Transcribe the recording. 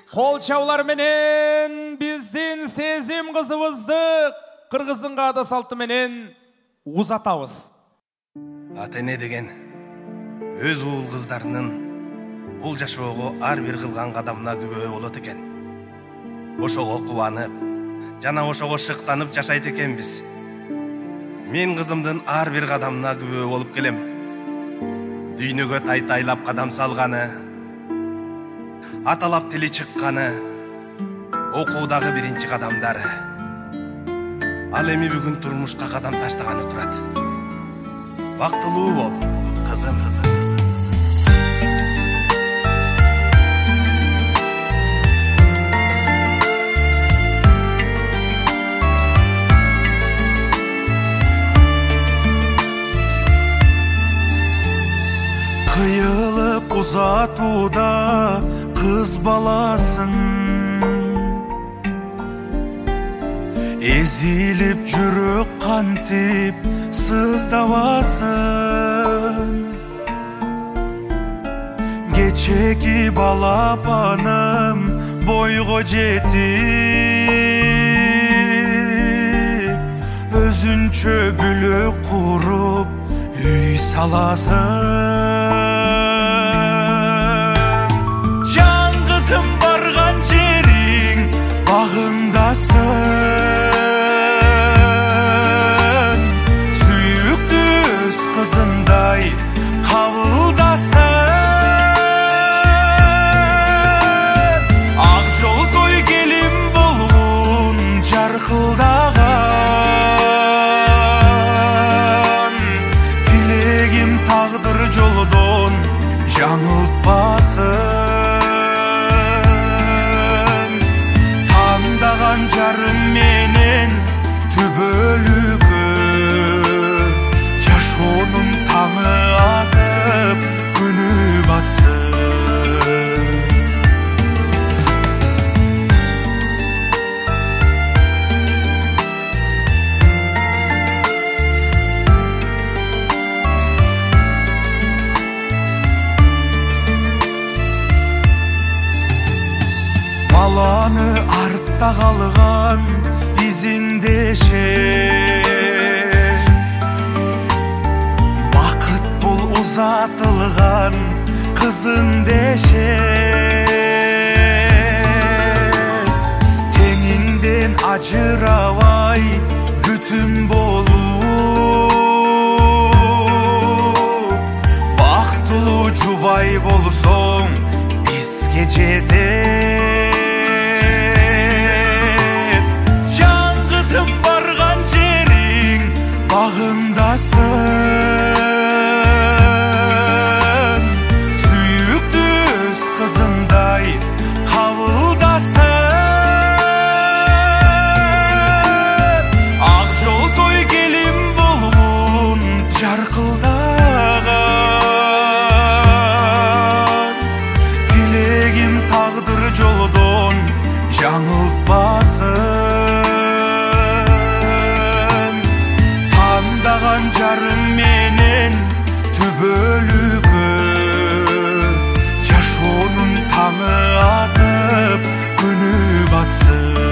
Кол чабуулар менен биздин сезим кызыбызды кыргыздын каада салты менен узатабыз. Ата эне деген өз уул кыздарынын бул жашоого ар бир кылган кадамына күбө болот экен. Ошого кубанып, жана ошого шыктанып жашайт экенбиз. Мен кызымдын ар бир кадамына күбө болуп келем. Дүйнөгө тайтайлап кадам салганы, аталап тили чыкканы, окуудагы биринчи кадамдары. Ал эми бүгүн турмушка кадам таштаганы турат. Бактылуу бол, кызым. Кыйылып узатууда кыз баласын, эзилип жүрөк кантип сыздабасын. Кечеки балапаным бойго жетип, өзүнчө бүлөк куруп үй саласын. Кызым барган жериң багыңдасың, сүйүктүү өз кызындай кабылдасын. Ак жол той келин болгон жаркылдаган, тилегим тагдыр жолдон жаңылтпасын. Жарым менен түбөлүккө жашоонун таңы атып күнү батсын. Баланы артта калган изиндеше, бакыт бул узатылган кызын деше. Теңиңден ажырабай бүтүн болуп, бактылуу жубай болсоң бизге жетет. Барган жериң багыңдасың, сүйүктүү өз кызындай кабылдасын. Ак жол той келин болгон жаркылдаган, тилегим тагдыр жолдон жаңылтпасын. Жарым менен түбөлүккө жашоонун таңы атып күнү батсын.